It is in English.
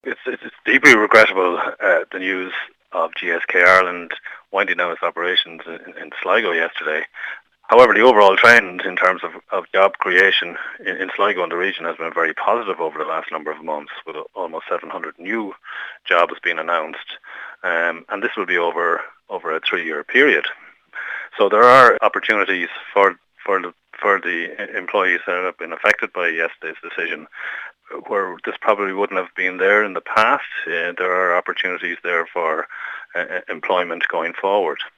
It's deeply regrettable, the news of GSK Ireland winding down its operations in Sligo yesterday. However, the overall trend in terms of job creation in Sligo and the region has been very positive over the last number of months, with almost 700 new jobs being announced, and this will be over a 3-year period. So there are opportunities for the employees that have been affected by yesterday's decision, where this probably wouldn't have been there in the past. There are opportunities there for employment going forward.